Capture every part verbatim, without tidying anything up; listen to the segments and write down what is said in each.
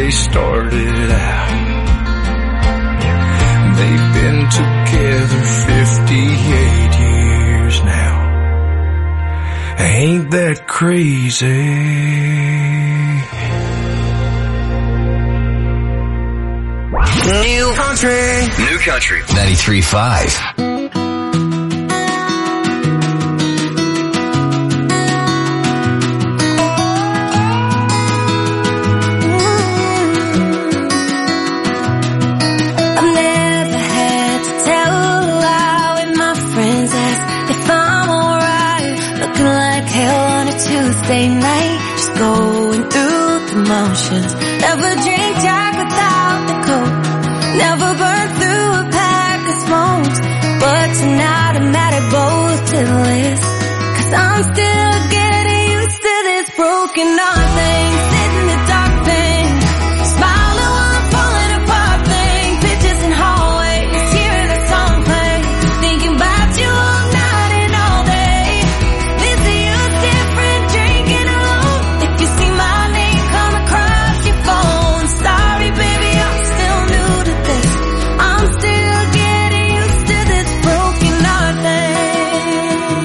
they started out. They've been together fifty-eight years now. Ain't that crazy? New country. New country. ninety-three point five. Tuesday night, just going through the motions. Never drink Jack without the Coke. Never burn through a pack of smokes. But tonight I'm mad at both to the list. Cause I'm still getting used to this broken heart thing. Sitting in the dark thing. Smiling while I'm falling apart thing. Pictures in hallways, hearing the song play. Thinking about you all night and all day. Missing you different. Drinking alone. If you see my name come across your phone. Sorry baby, I'm still new to this. I'm still getting used to this broken heart thing.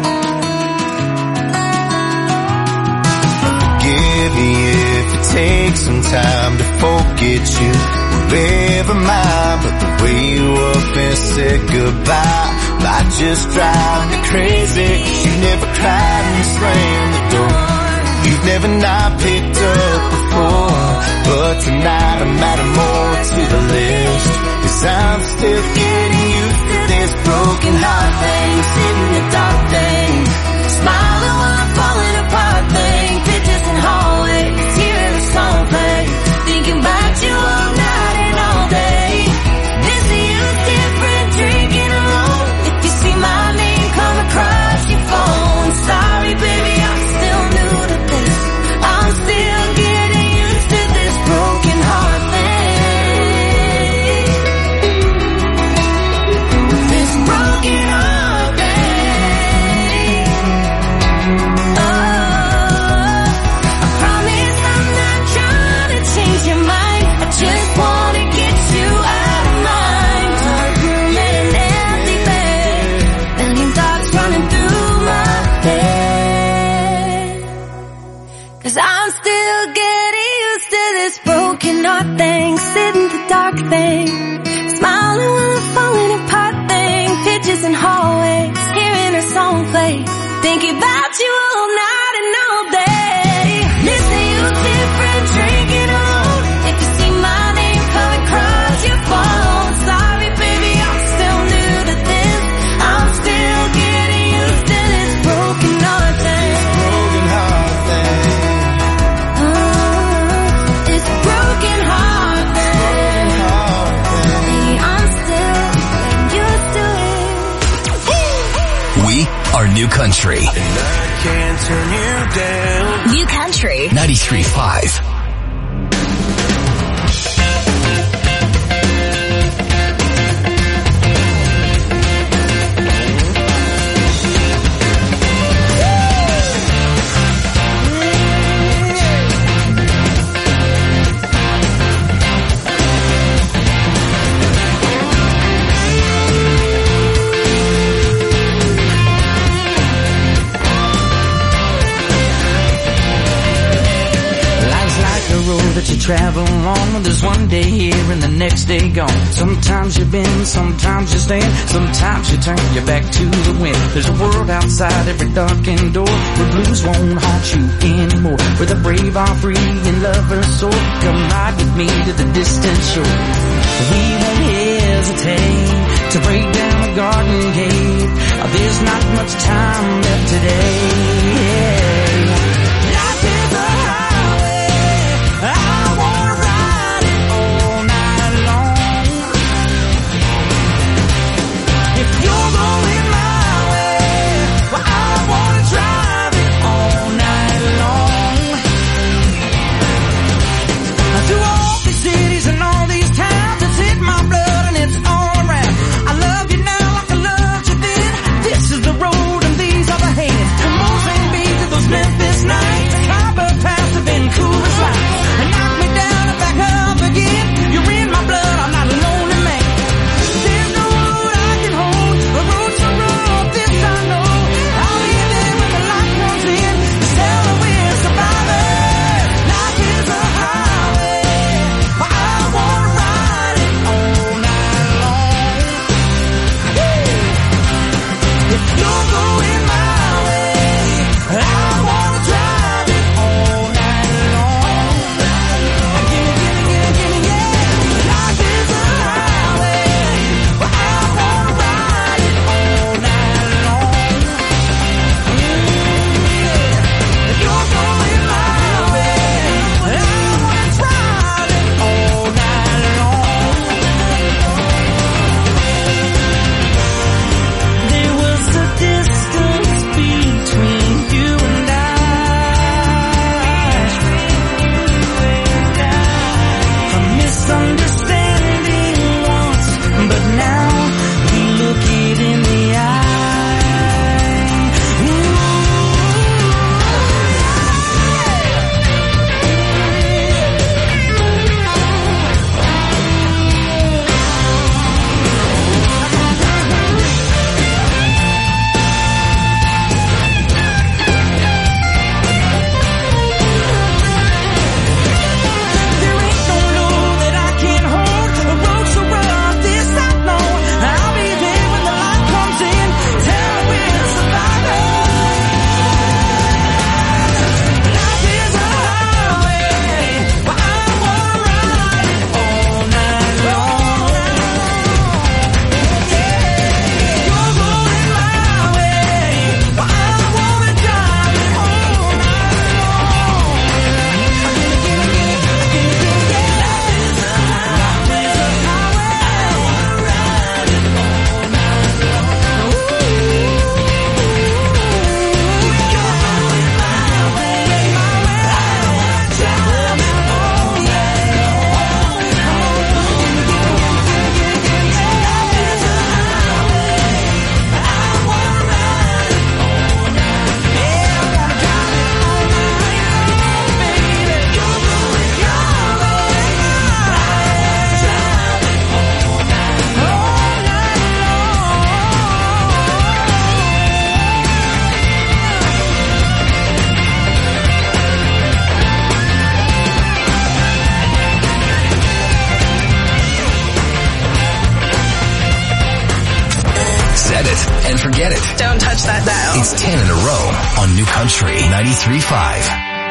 Forgive me if it takes some time to forget you. Wherever mine, but the way you up and said goodbye might just drive me crazy. You never cried and slammed the door. You've never not picked up before. But tonight I'm adding more to the list. Cause I'm still getting used to this broken heart thing. Sitting in the dark thing. Smiling while I'm falling apart thing. Pictures in hallways, hearing the song play. Thinking about you all night and all day. Missing you different, drinking alone. If you see my name come across your phone. Sorry baby, I'm still new to this. I'm still getting used to this broken heart thing. This broken heart thing. Oh, I promise I'm not trying to change your mind. I just wanna get you out of mind. Dark room and an empty bed. Million thoughts running through my head. Cause I'm still getting used to this broken heart thing. Sitting in the dark thing. Smiling while I'm falling apart thing. Pictures in hallways, hearing her song play. Thinking about you all night and all day. Missing you different, drinking alone. If you see my name come across your phone. Sorry baby, I'm still new to this. I'm still getting used to this broken heart thing. Broken heart thing. Oh, this broken heart thing. See, I'm still getting used to it. We are New Country. And I can't turn you down. New Country. ninety-three point five. That you travel on, there's one day here and the next day gone. Sometimes you bend, sometimes you stand, sometimes you turn your back to the wind. There's a world outside every darkened door where blues won't haunt you anymore, where the brave are free and lovers soar. Come ride with me to the distant shore. We won't hesitate to break down a garden gate. There's not much time left today. Life is a I wanna ride it all night long. If you're going my way, well, I wanna drive it all night long. Through all these cities and all these towns, it's hit my blood and it's all around. I love you now like I loved you then. This is the road and these are the hands. Come on, Saint B, to those Memphis and forget it. Don't touch that dial. It's ten in a row on New Country ninety-three point five.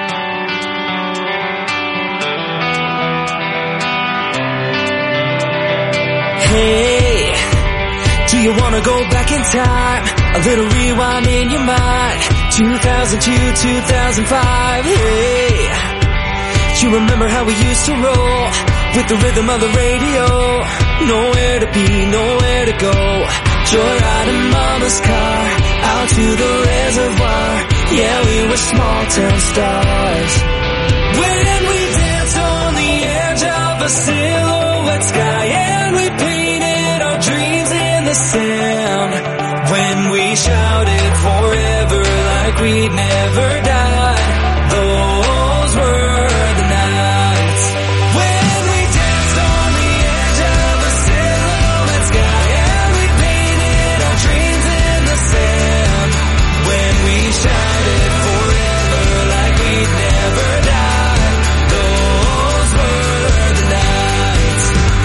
Hey, do you wanna go back in time? A little rewind in your mind. two thousand two, two thousand five. Hey, do you remember how we used to roll with the rhythm of the radio? Nowhere to be, nowhere to go. Joyride in mama's car, out to the reservoir. Yeah, we were small town stars. When we danced on the edge of a silhouette sky, and we painted our dreams in the sand. When we shouted forever like we'd never die. Those were the nights. When we danced on the edge of a silhouette sky, and we painted our dreams in the sand. When we shouted forever like we'd never die. Those were the nights.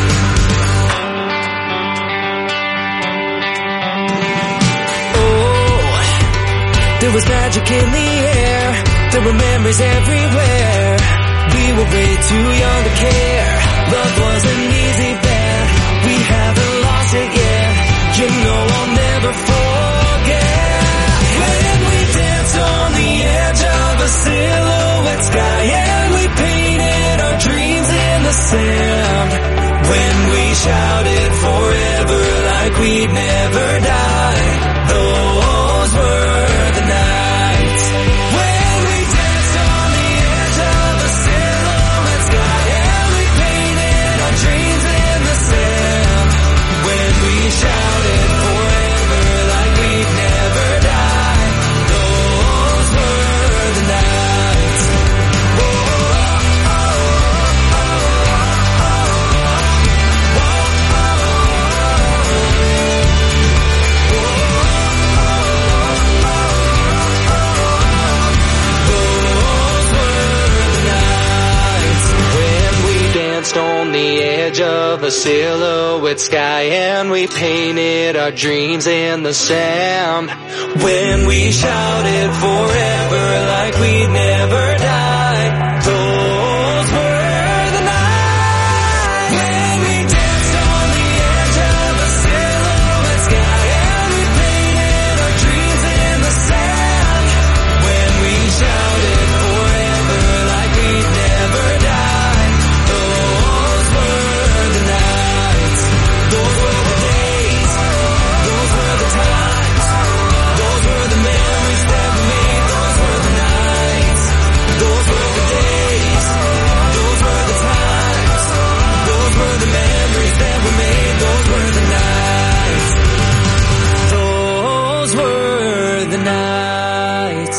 Oh, there was magic in the air. There were memories everywhere. We were way too young to care. Love wasn't easy then. We haven't lost it yet. You know I'll never forget. When we danced on the edge of a silhouette sky, and we painted our dreams in the sand. When we shouted forever like we'd never die. Those were the nights. When we danced on the edge of a silhouette sky, and we painted our dreams in the sand. When we shouted forever like we'd never die. Those were the nights. Oh, oh, oh, Those were the nights. When we danced on the edge of a silhouette sky, and we painted our dreams in the sand. When we shouted forever like we'd never die. Those were the nights. When we danced on the edge of a silhouette sky, and we painted our dreams in the sand. When we shouted forever like we'd never die. Those were the nights. Those were the days. Those were the times. Those were the memories that we made. Those were the nights. Those were the days. Those were the times. Those were the memories that we made. Those were the nights. Those were the nights.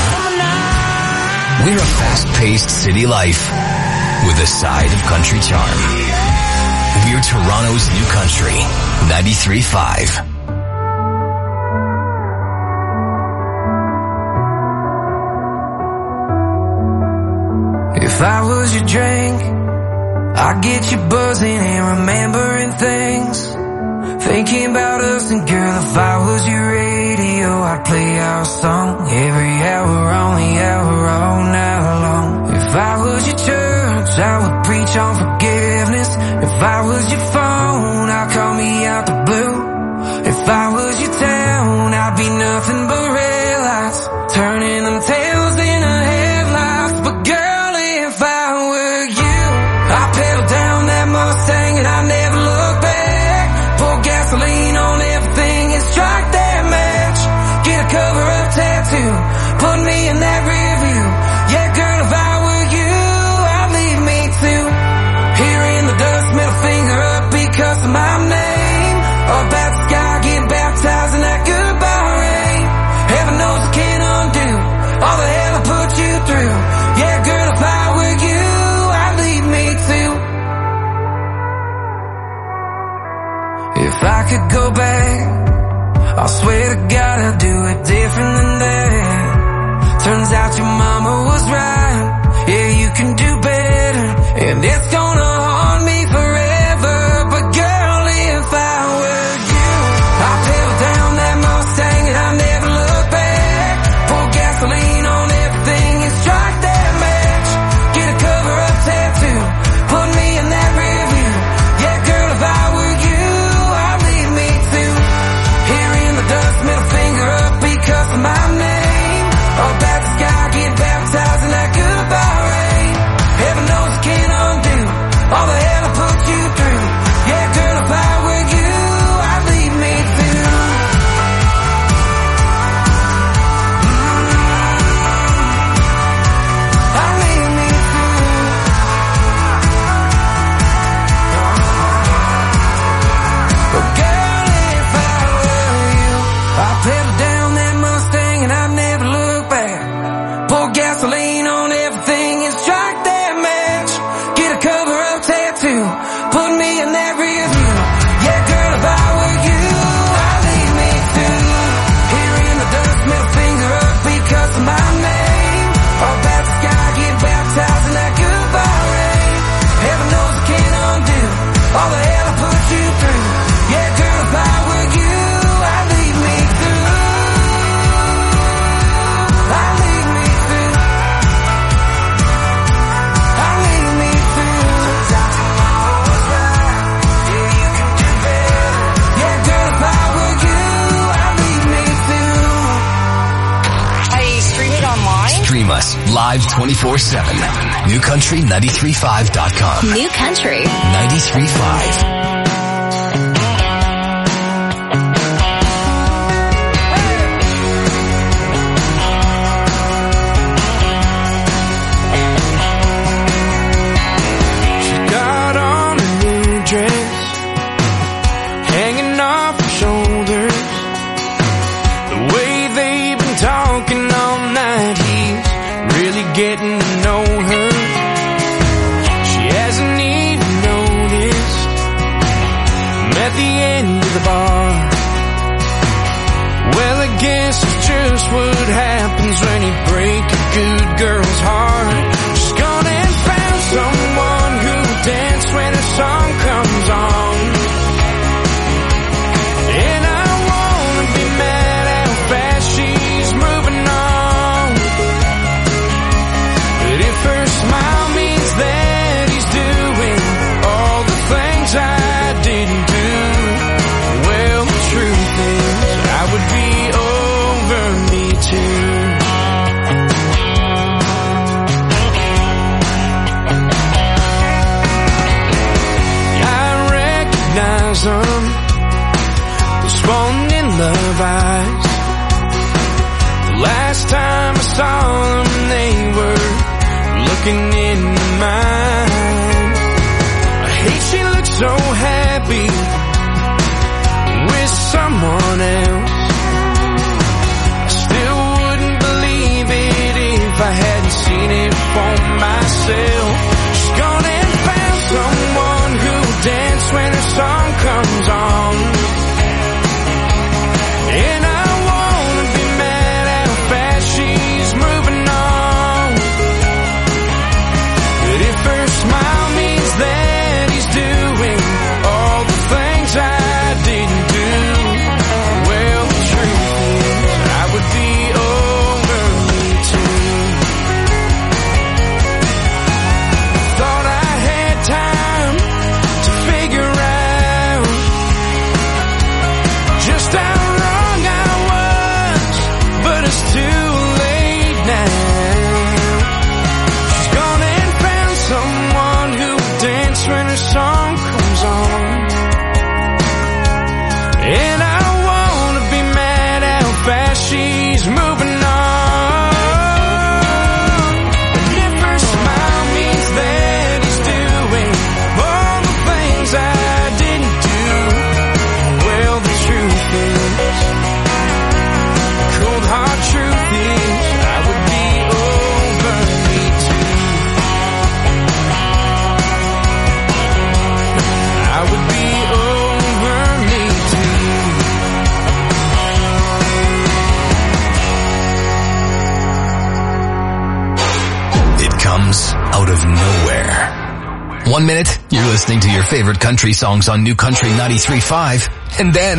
We're a fast-paced city life with a side of country charm. We're Toronto's New Country ninety-three point five. If I was your drink, I'd get you buzzing and remembering things. Thinking about us, and girl, if I was your radio, I'd play our song every hour on the hour all night long. If I was your church, I would preach on forgiveness. If I was your phone, I'd call me out the blue. If I was your town, I'd be nothing but red lights, turning them tails into headlights. But girl, if I were you, I'd pedal down that Mustang and I'd never look back. Pour gasoline on everything and strike that match. Get a cover-up tattoo, put me in that rear view. Yeah, girl, if I were you, I'd leave me too. Here in the dust, middle finger up because of my name. Up at the sky, get baptized in that goodbye rain. Heaven knows I can't undo all the hell I put you through. Yeah, girl, if I were you, I'd leave me too. If I could go back, I swear to God I'd do it different than that. Turns out your mama was right. Yeah, you can do better, and it's gonna haunt me forever. But girl, if I were you, I'd pedal down that between me and every of you. Yeah, girl, if I were you, I'd lead me through. Here in the dust, middle finger up because of my name. All about the sky, get baptized in that goodbye rain. Heaven knows I can't undo all the hell I put you through. Yeah, girl, if I were you, I'd lead me through. I'd lead me through. I'd lead me through. Tomorrow's right. Yeah, you can do better. Yeah, girl, if I were you, I'd lead me through. I stream it online. Stream us live twenty-four seven. new country nine three five dot com. New Country ninety-three point five. She got on a new dress, hanging off her shoulders. The way they've been talking all night, he's really getting to know her. She hasn't even noticed him at the end of the bar. Well, I guess it's just what happens when you break a good girl's heart. She's gone and found someone who'll dance when her song comes on. And I wanna be mad how fast she's moving on. But if her smile means that he's doing all the things I didn't do, well, the truth is I would be over me too. I recognize them, those falling in love eyes. The last time I saw them, they were looking into mine. I hate she looks so happy with someone else. I still wouldn't believe it if I hadn't seen it for myself. She's gone and found someone who'll dance when her song comes on. And I wanna be mad how fast she's moving on. But if her smile means that he's doing all the things I didn't do, well, the truth is I would be over me too. Thought I had time to figure out just how wrong I was, but it's too late now. She's gone and found someone who'll dance when her song comes on. And I wanna be mad how fast she's moving on. And if her smile means that he's doing all the things I didn't do, well, the truth is, the cold hard truth is, I would be over me too. I would be over me too. It comes out of nowhere. One minute, you're listening to your favorite country songs on New Country ninety-three point five, and then,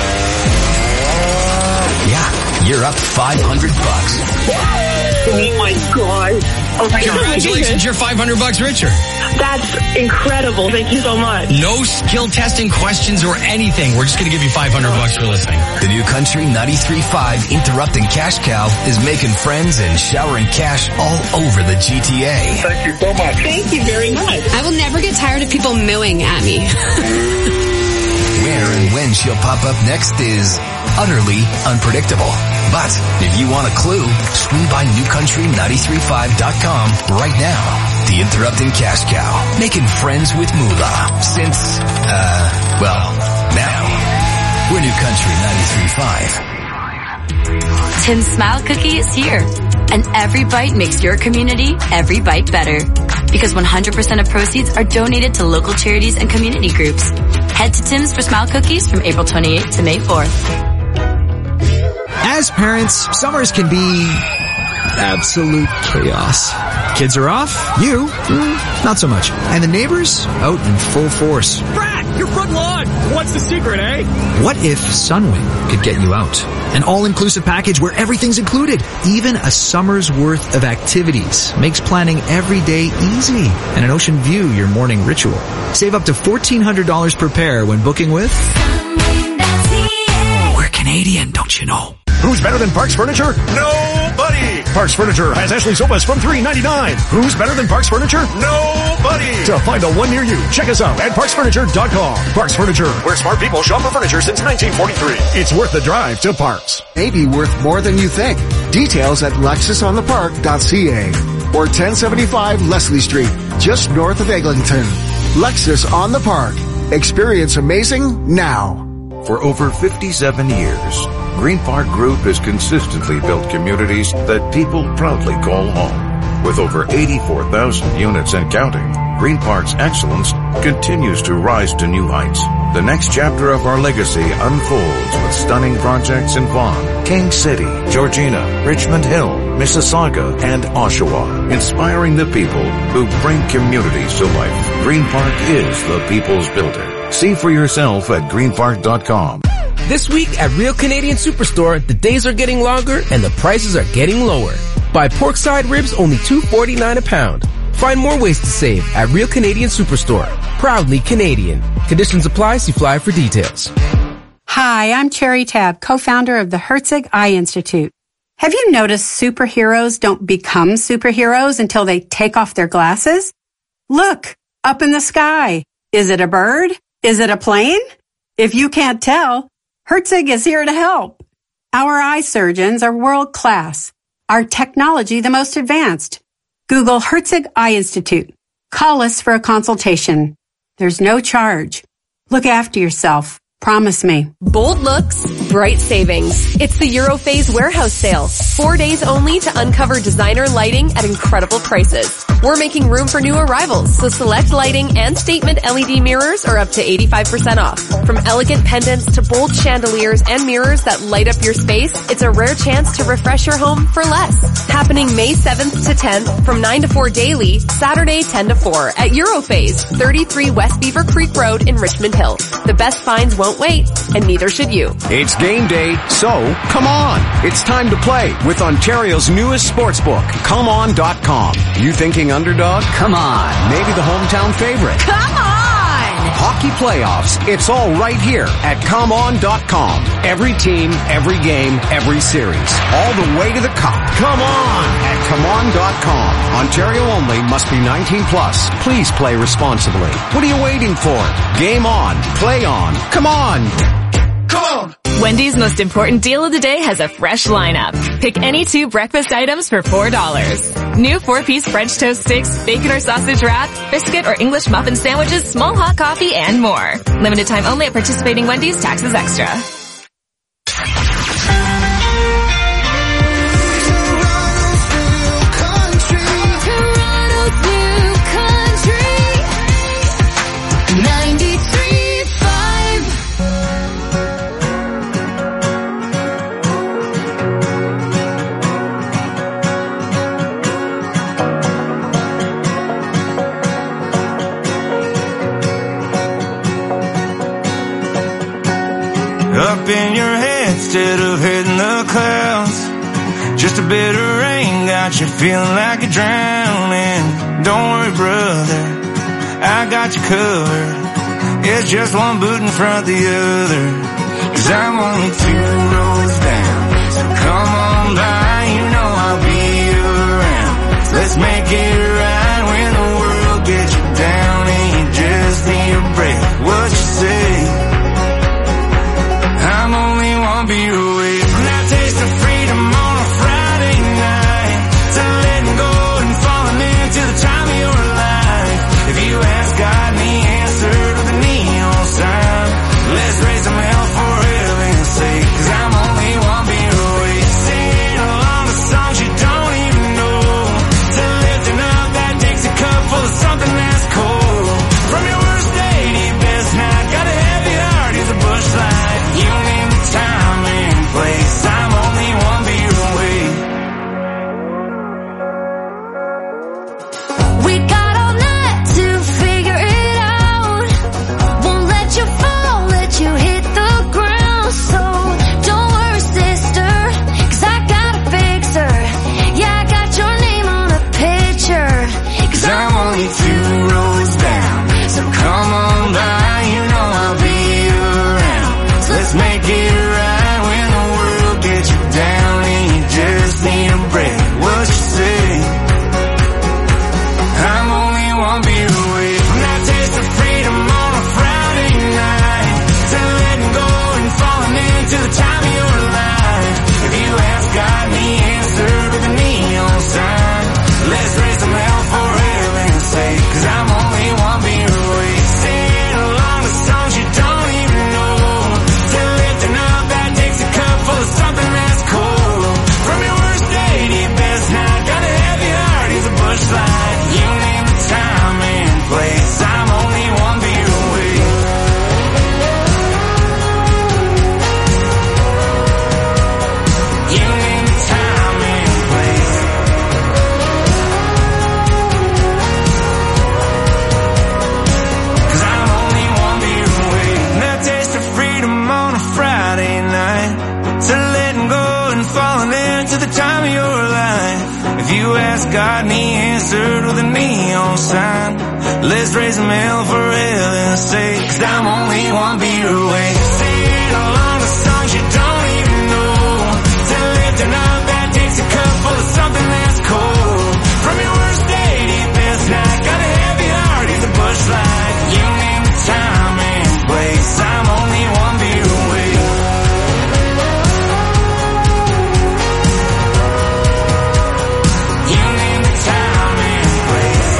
yeah, you're up five hundred bucks. Oh my god. Oh my god. Congratulations, you're five hundred bucks richer. That's incredible. Thank you so much. No skill testing questions or anything. We're just going to give you five hundred bucks for listening. The New Country ninety-three point five Interrupting Cash Cow is making friends and showering cash all over the G T A. Thank you so much. Thank you very much. I will never get tired of people mooing at me. Where and when she'll pop up next is utterly unpredictable. But if you want a clue, swing by new country nine three five dot com right now. The Interrupting Cash Cow, making friends with Moolah since, uh, well, now. We're New Country ninety-three point five. Tim's Smile Cookie is here, and every bite makes your community every bite better. because one hundred percent of proceeds are donated to local charities and community groups. Head to Tim's for Smile Cookies from April twenty-eighth to May fourth. As parents, summers can be absolute chaos. Kids are off. You, mm, not so much. And the neighbors out in full force. Brad, your front lawn. What's the secret, eh? What if Sunwing could get you out? An all-inclusive package where everything's included. Even a summer's worth of activities makes planning every day easy. And an ocean view your morning ritual. Save up to fourteen hundred dollars per pair when booking with... We're Canadian, don't you know? Who's better than Parks Furniture? Nobody! Parks Furniture has Ashley sofas from three ninety-nine. Who's better than Parks Furniture? Nobody! To find a one near you, check us out at parks furniture dot com. Parks Furniture, where smart people shop for furniture since nineteen forty-three. It's worth the drive to Parks. Maybe worth more than you think. Details at lexus on the park dot c a or ten seventy-five Leslie Street, just north of Eglinton. Lexus on the Park. Experience amazing now. For over fifty-seven years, Green Park Group has consistently built communities that people proudly call home. With over eighty-four thousand units and counting, Green Park's excellence continues to rise to new heights. The next chapter of our legacy unfolds with stunning projects in Vaughan, King City, Georgina, Richmond Hill, Mississauga, and Oshawa, inspiring the people who bring communities to life. Green Park is the people's builder. See for yourself at green park dot com. This week at Real Canadian Superstore, the days are getting longer and the prices are getting lower. Buy porkside ribs only two forty-nine a pound. Find more ways to save at Real Canadian Superstore. Proudly Canadian. Conditions apply. See flyer for details. Hi, I'm Cherry Tab, co-founder of the Herzig Eye Institute. Have you noticed superheroes don't become superheroes until they take off their glasses? Look, up in the sky. Is it a bird? Is it a plane? If you can't tell, Herzig is here to help. Our eye surgeons are world class. Our technology the most advanced. Google Herzig Eye Institute. Call us for a consultation. There's no charge. Look after yourself. Promise me. Bold looks, bright savings. It's the Europhase warehouse sale. Four days only to uncover designer lighting at incredible prices. We're making room for new arrivals, so select lighting and statement L E D mirrors are up to eighty-five percent off. From elegant pendants to bold chandeliers and mirrors that light up your space, it's a rare chance to refresh your home for less. Happening May seventh to tenth from nine to four daily, Saturday ten to four at Europhase, thirty-three West Beaver Creek Road in Richmond Hill. The best finds won't wait, and neither should you. It's game day, so come on. It's time to play with Ontario's newest sportsbook, come on dot com. You thinking underdog? Come on. Maybe the hometown favorite. Come on! Hockey playoffs. It's all right here at come on dot com. Every team, every game, every series. All the way to the cup. Come on at come on dot com. Ontario only, must be nineteen plus. Please play responsibly. What are you waiting for? Game on. Play on. Come on. Come on. Wendy's most important deal of the day has a fresh lineup. Pick any two breakfast items for four dollars. New four-piece French toast sticks, bacon or sausage wrap, biscuit or English muffin sandwiches, small hot coffee, and more. Limited time only at participating Wendy's. Taxes extra. Up in your head instead of hitting the clouds. Just a bit of rain got you feeling like you're drowning. Don't worry, brother, I got you covered. It's just one boot in front of the other. Cause I'm only two rows down. So come on by, you know I'll be around. Let's make it right when the world gets you down and you just need a breath. What you say? I'm only one beer away from that taste of freedom on a Friday night. To letting go and falling into the time of your life. If you ask God and he answered with a neon sign, let's raise some hell for heaven's sake. Cause I'm only one beer away. Singing along the songs you don't even know. To lifting up that sky's got me answered with a neon sign. Let's raise a mail for heaven's sake, 'cause I'm only one beat away. Singing along the songs you don't even know. To lifting up that Dixie cup full of something that's cold. From your worst day to your best night, got a heavy heart, he's a bush light. You name the time and place, I'm only one beat away. You name the time and place.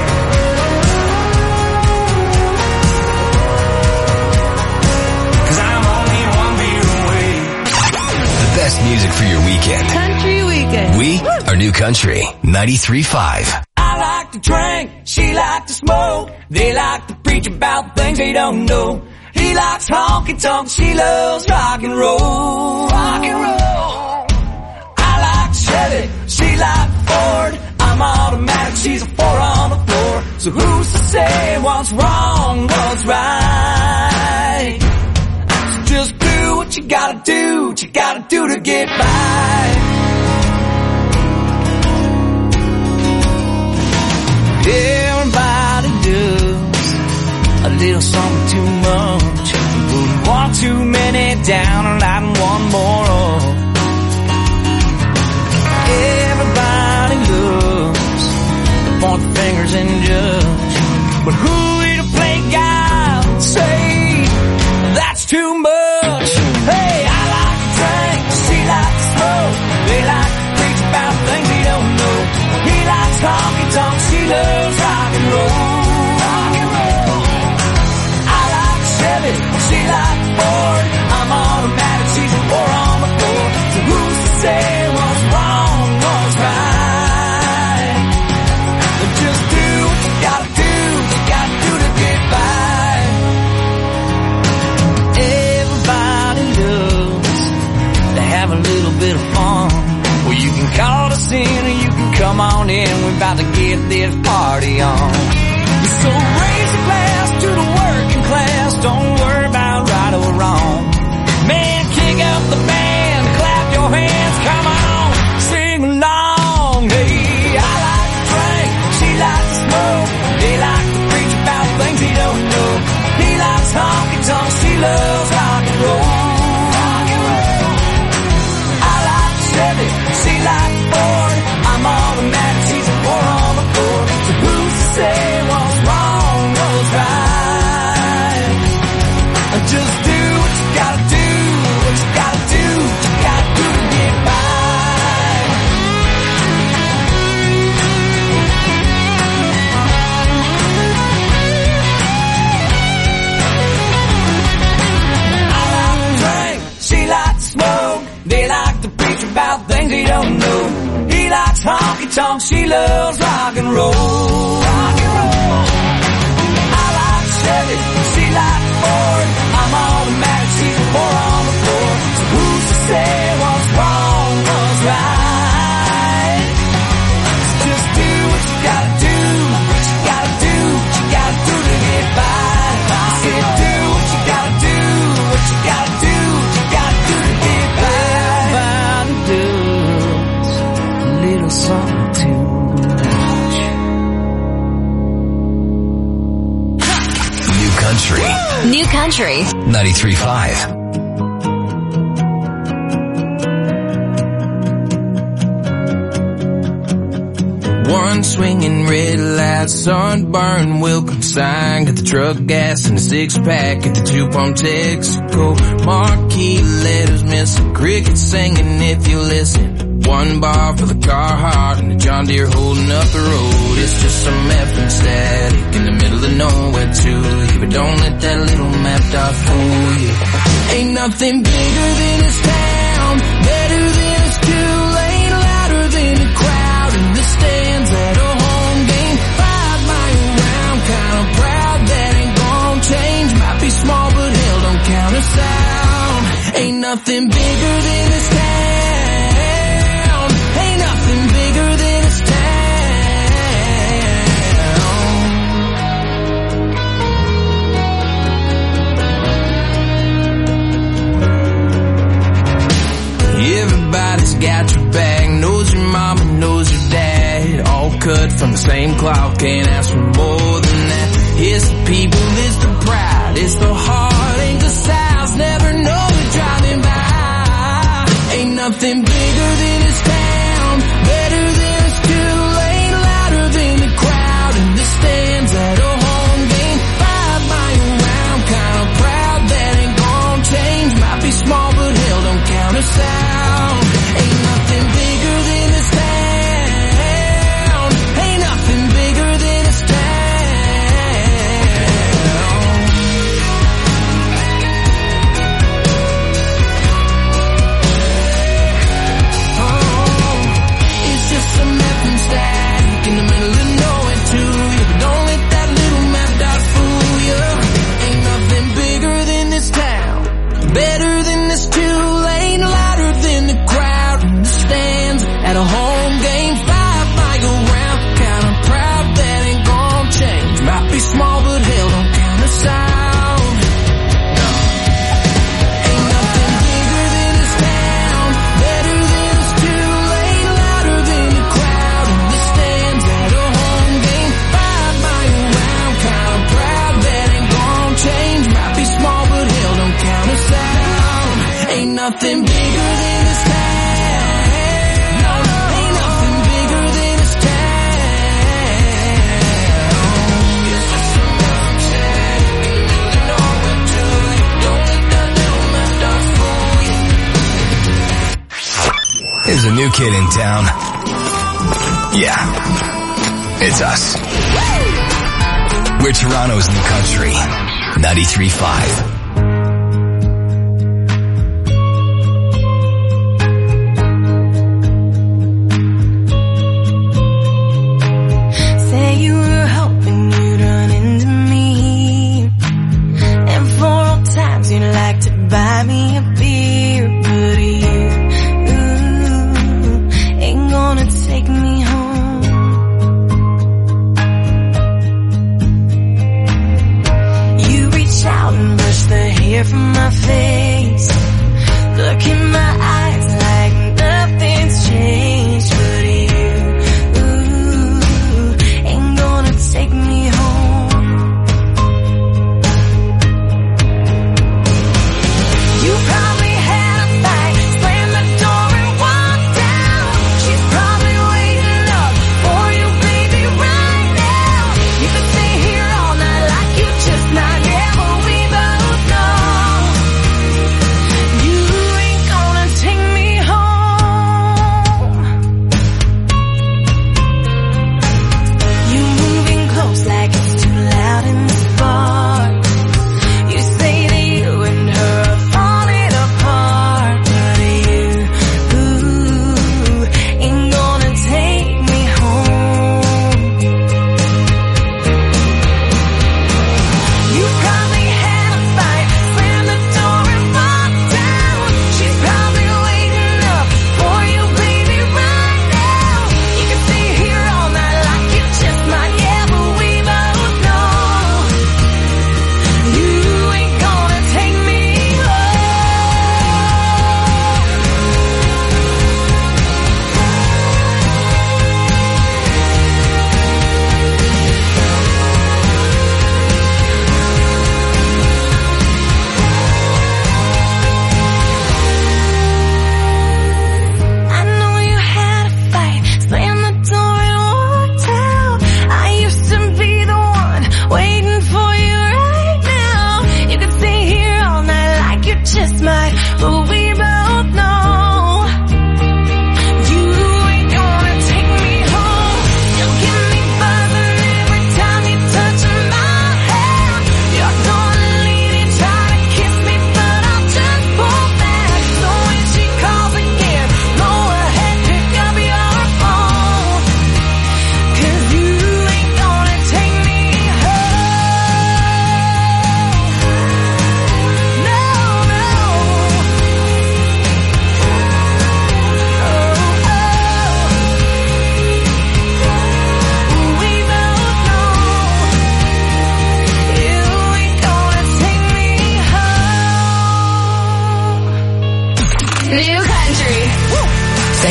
Best music for your weekend. Country weekend. We are New Country ninety-three point five. I like to drink, she like to smoke. They like to preach about things they don't know. He likes honky tonk, she loves rock and roll. Rock and roll. I like Chevy, she like Ford. I'm automatic, she's a four on the floor. So who's to say what's wrong, what's right? So just do what you gotta do, what you gotta do to get by. Everybody does a little something too much. Wouldn't want too many down and lighting one more up. Everybody loves to point the fingers and judge, but who are we to play God and say that's too much? Hey, I like to drink, she likes to smoke. They like to preach about things they don't know. He likes honky tonk, she loves rock and roll. Rock and roll. I like Chevy, she likes Ford. I'm automatic, she's a four on the floor. So who's to say what's wrong, what's right? Just do what you gotta do, what you gotta do to get by. Everybody loves to have a little bit of fun. Well, you can call us in or you can come on in. We're about to get this party on. So raise a glass to the working class. Don't worry about right or wrong. Man, kick up the band, clap your hands, come on, sing along. Hey, I like to drink, she likes to smoke. They like to preach about things they don't know. He likes honky tonk, she loves rock and roll. Rock and roll. I like Chevy, she likes Ford. I'm automatic, she's a four on the floor. So who's to say what's wrong, what's right? Just do what you gotta do, what you gotta do, what you gotta do to get by. I like to drink, she likes to smoke. They like to preach about things they don't know. He likes honky tonk, she loves rock and roll. Rock and roll. I like Chevy, she likes Ford. I'm automatic, she's a four on the floor. So who's to say what's wrong, what's right? So just do what you gotta do, what you gotta do, what you gotta do to get by. I said do what you gotta do, what you gotta do, what you gotta do to get by. Everybody does a little something too much. New Country. New Country ninety-three point five. One swinging red light, sunburn, welcome sign. Got the truck gas and the six pack at the two pump Texaco. Marquee letters, miss a cricket singing if you listen. One bar for the Carhartt and the John Deere holding up the road. It's just some effing static in the middle of nowhere to you. But don't let that little map dot fool you. Ain't nothing bigger than this town, better than a Kool-Aid, louder than a crowd in the stands at a home game. Five mile round, kinda proud that ain't gonna change. Might be small but hell don't count us out. Ain't nothing bigger than this town. Ain't nothing bigger than this town. Everybody's got your back, knows your mama, knows your dad. cut from the same cloth. Can't ask for more than that. It's the people, it's the pride, it's the heart, ain't the size. Never know you're driving by. Ain't nothing bigger than this town, better than it's too late, louder than the crowd in the stands at a home game. Five mile round, kinda proud that ain't gonna change. Might be small, but hell don't count us out. Ain't nothing bigger than this town. Ain't nothing bigger than this town. In the middle of nowhere to you, but don't let that little map dot fool you. Ain't nothing bigger than this town, better than this two-lane, louder than the crowd in the stands at a home game. Five mile round, kinda proud that ain't gonna change. Might be small, but hell don't count us out. No. Ain't nothing bigger than this town, better than this two-lane, louder than the crowd in the stands at a home game. Five mile round, kinda proud that ain't gonna change. Might be small, but hell don't count us out. Ain't nothing bigger than this town. No, no, ain't nothing bigger than this town. It's just a mountain shack in the middle of nowhere to you. Don't let that little map dot fool you. There's a new kid in town. Yeah, it's us. We're Toronto's new country, ninety-three point five. Say you were hoping you'd run into me, and for all times you'd like to buy me a beer, but you ooh, ain't gonna take me home. You reach out and brush the hair from my face, look in my eyes like nothing's changed, but you ooh, ain't gonna take me home. You probably had a fight, slammed the door and walked out. She's probably waiting up for you, baby, right now. You could stay here all night like you just not here, but we both know you ain't gonna take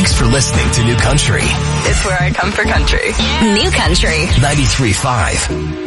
Thanks for listening to New Country. It's where I come for country. New Country. ninety-three point five.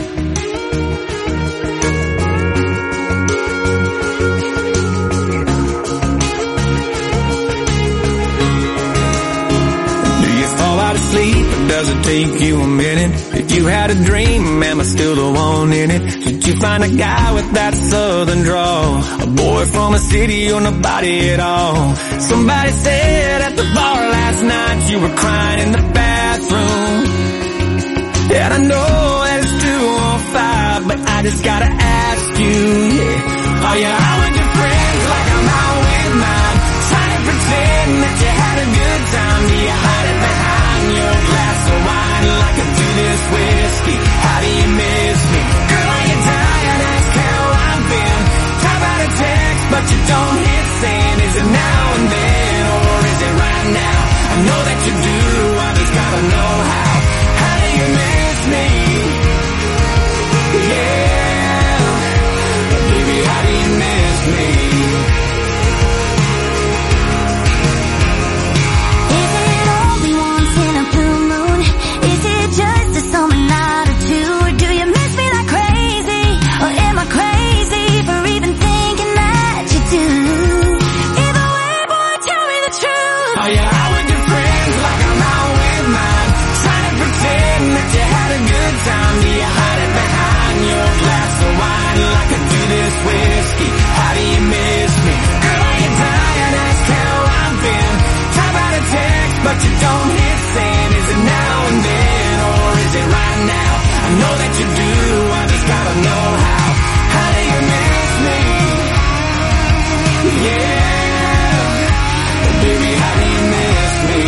Sleep, or does it take you a minute? If you had a dream, am I still the one in it? Did you find a guy with that southern drawl? A boy from a city or nobody at all? Somebody said at the bar last night you were crying in the bathroom. And I know that it's two on five, but I just gotta ask you, yeah. Are you out with your friends like I'm out with mine? Trying to pretend that you had a good time. Do you hide it behind your glass of wine like I do this whiskey? How do you miss me? Girl, are you tired? Ask how I've been. Type out a text, but you don't hit send. Is it now and then, or is it right now? I know that you do, I just gotta know how. How do you miss me? Yeah, baby, how do you miss me? Whiskey, how do you miss me? Girl, are you tired? Ask how I've been. Type out a text, but you don't hit send. Is it now and then, or is it right now? I know that you do, I just gotta know how. How do you miss me? Yeah, baby, how do you miss me?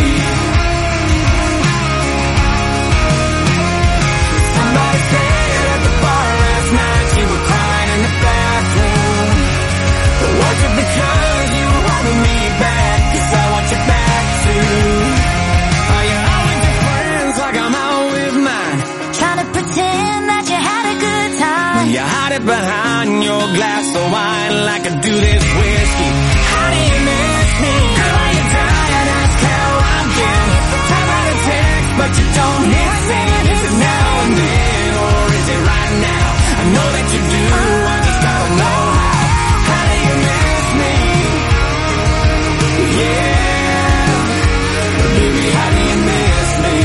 Somebody said at the bar last night you were crying in the bathroom. Was it because you were holding me back? 'Cause I want you back too. Are you out with your friends like I'm out with mine? Trying to pretend that you had a good time. You hide it behind your glass of wine like I do this whiskey. How do you miss me? Girl, are you tired? Ask how I've been. Type out a text, but you don't hit send. Is it now and then, or is it right now? I know that you do, I just gotta know how. How do you miss me? Yeah, baby, how do you miss me?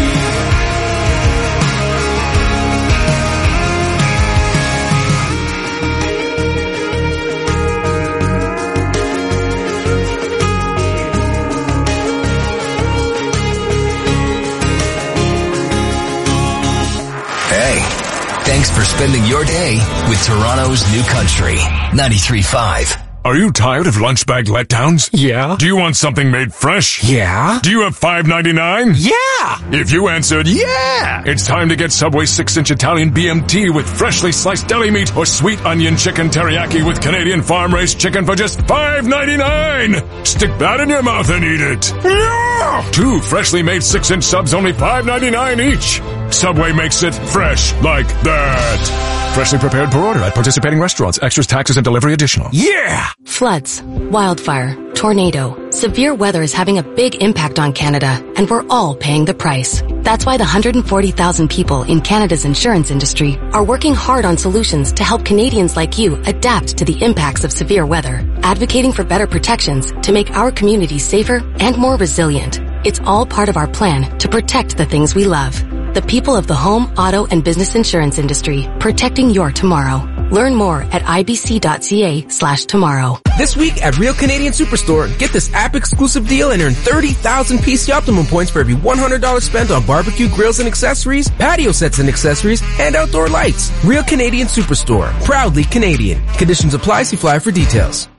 Hey, thanks for spending your day with Toronto's New Country, ninety-three point five. Are you tired of lunch bag letdowns? Yeah. Do you want something made fresh? Yeah. Do you have five ninety-nine? Yeah. If you answered yeah, it's time to get Subway six inch Italian B M T with freshly sliced deli meat or sweet onion chicken teriyaki with Canadian farm-raised chicken for just five ninety-nine. Stick that in your mouth and eat it. Yeah. Two freshly made six inch subs, only five ninety-nine each. Subway makes it fresh like that. Freshly prepared per order at participating restaurants. Extras, taxes, and delivery additional. Yeah! Floods, wildfire, tornado. Severe weather is having a big impact on Canada, and we're all paying the price. That's why the one hundred forty thousand people in Canada's insurance industry are working hard on solutions to help Canadians like you adapt to the impacts of severe weather, advocating for better protections to make our communities safer and more resilient. It's all part of our plan to protect the things we love. The people of the home, auto, and business insurance industry, protecting your tomorrow. Learn more at ibc.ca slash tomorrow. This week at Real Canadian Superstore, get this app-exclusive deal and earn thirty thousand P C Optimum points for every one hundred dollars spent on barbecue grills and accessories, patio sets and accessories, and outdoor lights. Real Canadian Superstore. Proudly Canadian. Conditions apply. See flyer for details.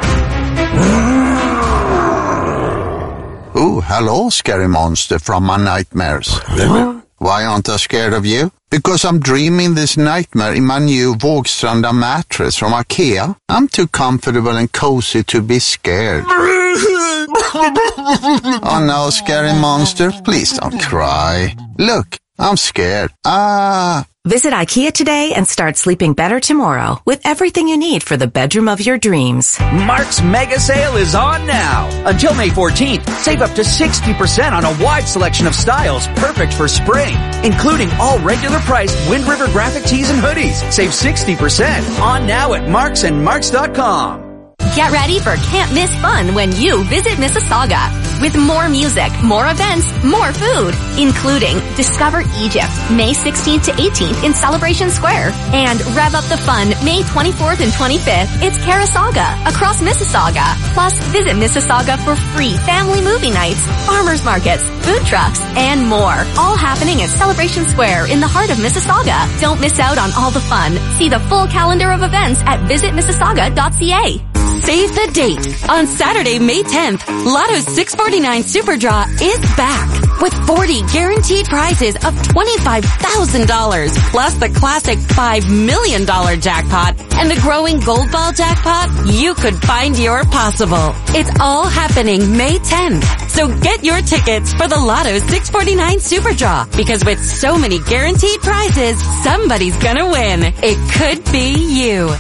Oh, hello, scary monster from my nightmares. Why aren't I scared of you? Because I'm dreaming this nightmare in my new Vågstranda mattress from IKEA. I'm too comfortable and cozy to be scared. Oh no, scary monster, please don't cry. Look, I'm scared. Ah, Visit IKEA today and start sleeping better tomorrow with everything you need for the bedroom of your dreams. Mark's Mega Sale is on now. Until May fourteenth, save up to sixty percent on a wide selection of styles perfect for spring, including all regular priced Wind River graphic tees and hoodies. Save sixty percent on now at Marks and Marks dot com. Get ready for can't miss fun when you visit Mississauga. With more music, more events, more food, including Discover Egypt, May sixteenth to eighteenth in Celebration Square. And rev up the fun May twenty-fourth and twenty-fifth. It's Carasaga across Mississauga. Plus, visit Mississauga for free family movie nights, farmers markets, food trucks, and more. All happening at Celebration Square in the heart of Mississauga. Don't miss out on all the fun. See the full calendar of events at visit mississauga dot c a. Save the date. On Saturday, May tenth, Lotto's six forty-nine Super Draw is back with forty guaranteed prizes of twenty-five thousand dollars plus the classic five million dollars jackpot and the growing Gold Ball jackpot. You could find your possible. It's all happening May tenth. So get your tickets for the Lotto six forty-nine Super Draw because with so many guaranteed prizes, somebody's gonna win. It could be you.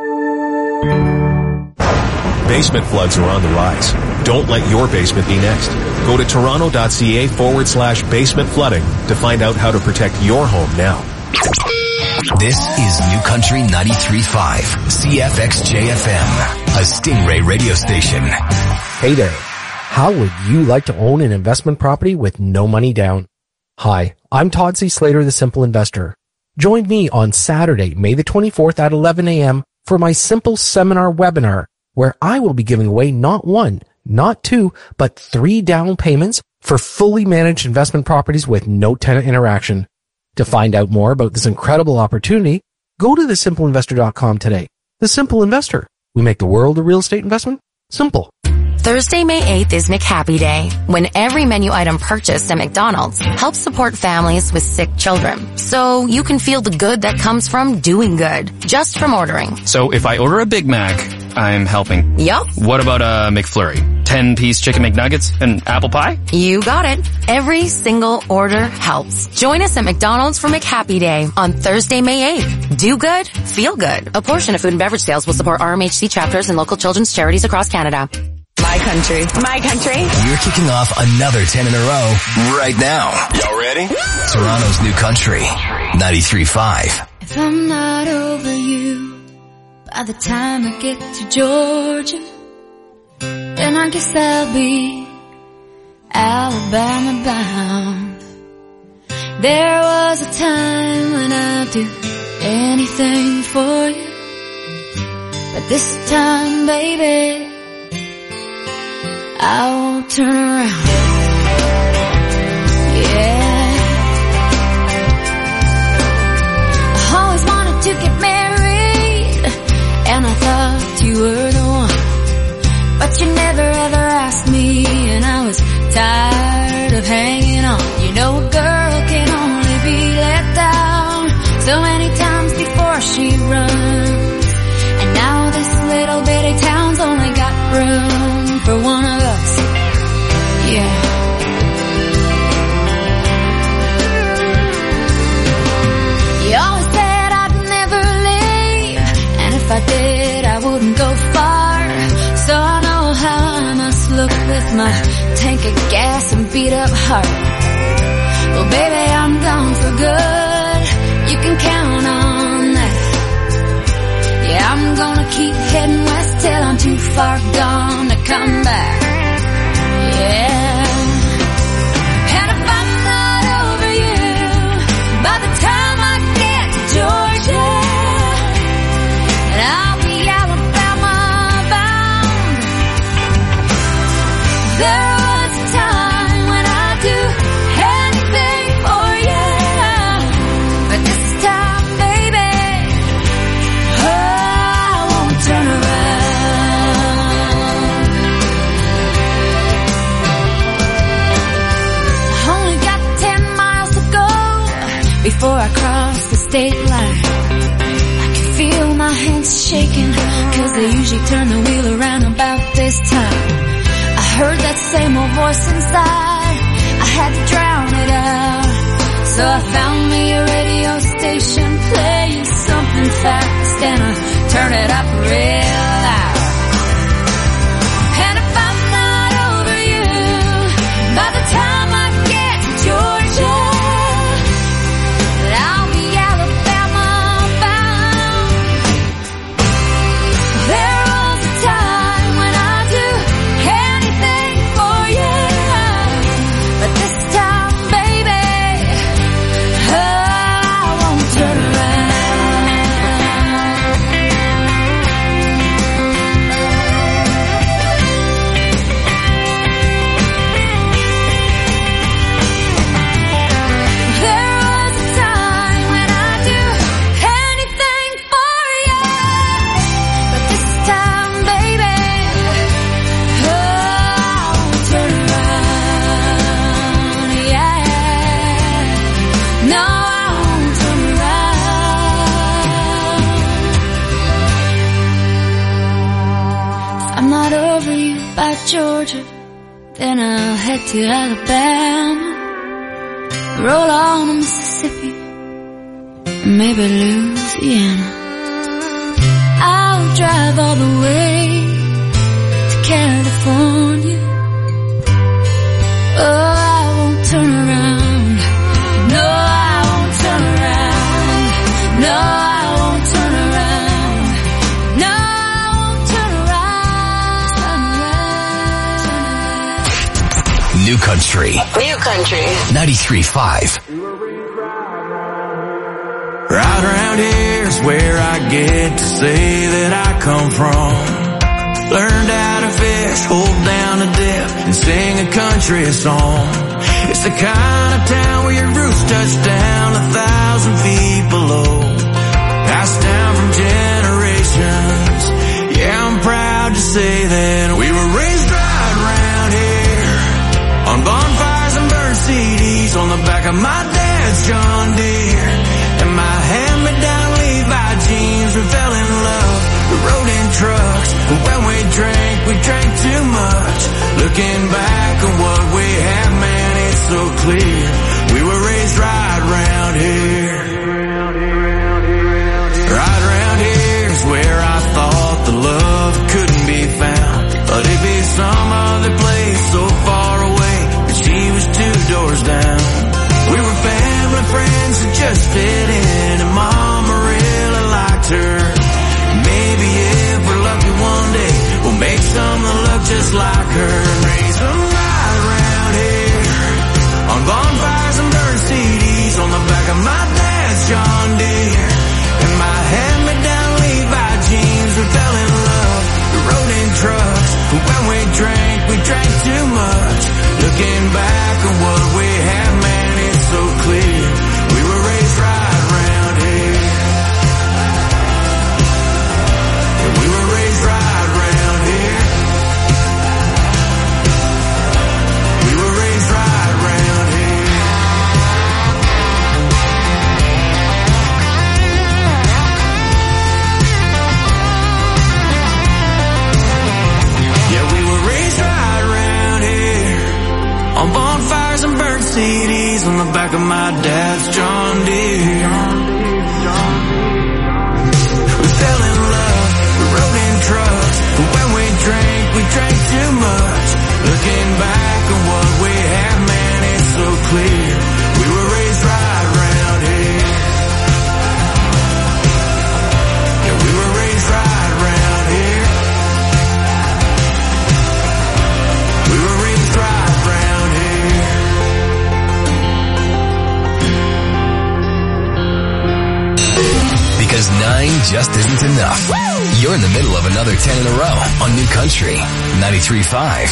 Basement floods are on the rise. Don't let your basement be next. Go to toronto.ca forward slash basement flooding to find out how to protect your home now. This is New Country ninety-three point five, C F X J F M, a Stingray radio station. Hey there. How would you like to own an investment property with no money down? Hi, I'm Todd C. Slater, the Simple Investor. Join me on Saturday, May the twenty-fourth at eleven a.m. for my Simple Seminar webinar, where I will be giving away not one, not two, but three down payments for fully managed investment properties with no tenant interaction. To find out more about this incredible opportunity, go to the simple investor dot com today. The Simple Investor. We make the world of real estate investment simple. Thursday, May eighth is McHappy Day, when every menu item purchased at McDonald's helps support families with sick children. So you can feel the good that comes from doing good, just from ordering. So if I order a Big Mac, I'm helping. Yup. What about a McFlurry? ten-piece chicken McNuggets and apple pie? You got it. Every single order helps. Join us at McDonald's for McHappy Day on Thursday, May eighth. Do good, feel good. A portion of food and beverage sales will support R M H C chapters and local children's charities across Canada. My country. My country. You're kicking off another ten in a row right now. Y'all ready? Toronto's New Country ninety-three point five. If I'm not over you by the time I get to Georgia, then I guess I'll be Alabama bound. There was a time when I'd do anything for you, but this time, baby, I won't turn around. Yeah, I always wanted to get married, and I thought you were the one, but you never ever asked me, and I was tired of hanging on. You know a girl can only be let down so many times before she runs, and now this little bitty town's only got room for one of us. Yeah. You always said I'd never leave, and if I did, I wouldn't go far. So I know how I must look with my tank of gas and beat up heart. Well, baby, I'm gone for good. You can count on that. Yeah, I'm gonna keep heading west till I'm too far gone to come back. Yeah. And if I'm not over you by the time I get to Georgia, and I'll be Alabama bound. There was a time when I'd do anything for you, but this time, baby, oh, I won't turn around. I only got ten miles to go before I cross the state line. I can feel my hands shaking, cause they usually turn the wheel around about this time. I heard that same old voice inside, I had to drown it out. So I found me a radio station station, play you something fast, and I turn it up real loud. And if I'm not over you, by the time I get to Georgia, I'll be Alabama bound. There was a time when I'd do anything for you, but this time, baby, oh, I won't turn around. There was a time when I'd do anything for you, but this time, baby, oh, I won't turn around, yeah. No, I won't turn around. If I'm not over you by Georgia, then I'll head to Alabama, roll on to Mississippi, and maybe Louisiana. I'll drive all the way to California. Oh, I won't turn around. No, I won't turn around. No, I won't turn around. No, I won't turn around. New Country. New Country. ninety-three point five. Right around here is where I get to say that I come from. Learned how to fish, hold down a dip, and sing a country song. It's the kind of town where your roots touch down a thousand feet below. Passed down from generations. Yeah, I'm proud to say that we were raised right around here, on bonfires and burnt C Ds, on the back of my dad's John Deere, and my hand-me-down Levi jeans. We fell in love, we rode in trucks, but when we drank, we drank too much. Looking back on what we had, man, it's so clear. We were raised right around here. Right around here is where I thought the love couldn't be found. Thought it'd be some other place so far away, but she was two doors down. We were family friends that just fit in, and Mama really liked her. Maybe if we're lucky one day, we'll make some that look just like her, and raise them right around here, on bonfires and burnt C Ds, on the back of my dad's John Deere, and my hand-me-down Levi jeans. We fell in love, we rode in trucks, but when we drank, we drank too much. Looking back on what we had, man, it's so clear. We were raised right around here. Yeah, we were raised right around here. We were raised right around here. Yeah, we were raised right around here, on bonfires and burnt C Ds, on the back of my dad's John Deere. We fell in love, we rode in trucks, but when we drank, we drank too much. Looking back on what we had, man, it's so clear. We were raised right around here. Yeah, we were raised right around here. We were raised right around here. Because nine just isn't enough. You're in the middle of another ten in a row on New Country ninety-three point five.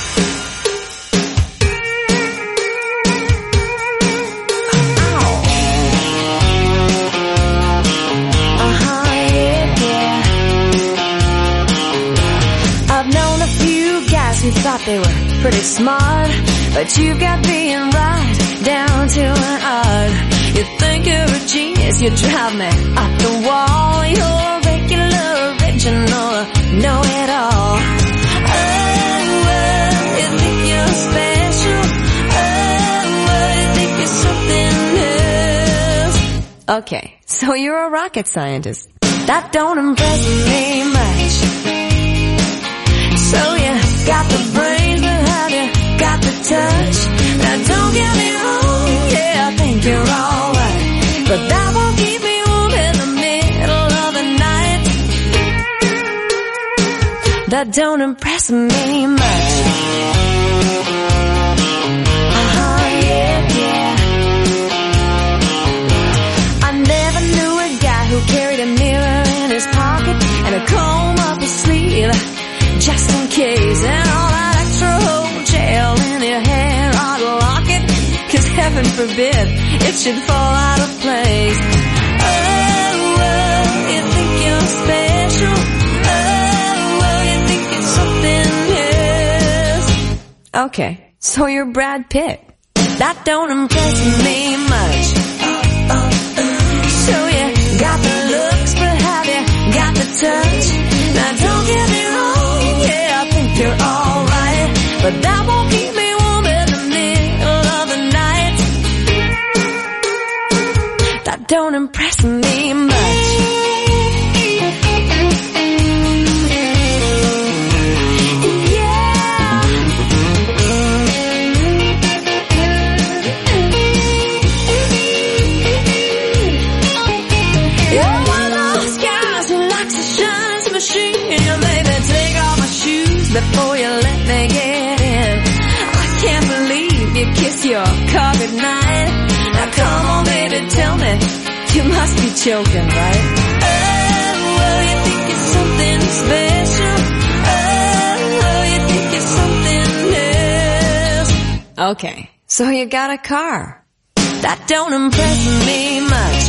I've known a few guys who thought they were pretty smart, but you've got being right down to an art. You think you're a genius, you drive me up the wall. You're a regular, original, know-it-all. Oh, well, you think you're special. Oh, well, you think you're something else. Okay, so you're a rocket scientist. That don't impress me much. So you got the brains, but have you got the touch? Now don't get me wrong, yeah, I think you're alright, but that won't keep me warm in the middle of the night. That don't impress me much. Uh-huh, yeah, yeah. I never knew a guy who carried a mirror in his pocket and a comb up his sleeve, just in case. And all that extra hotel in your hair, I'd lock it, 'cause heaven forbid it should fall out of place. Oh, oh, you think you're special. Oh, oh, you think it's something else. Okay, so you're Brad Pitt. That don't impress me much. So you got the looks, but have you got the touch? Now don't get me wrong, yeah, I think you're alright, but that won't keep me warm in the middle of the night. That don't impress me much. Before you let me get in, I can't believe you kissed your car goodnight. Now come on baby, tell me, you must be joking, right? Oh, oh, you think it's something special. Oh, oh, you think it's something else. Okay, so you got a car. That don't impress me much.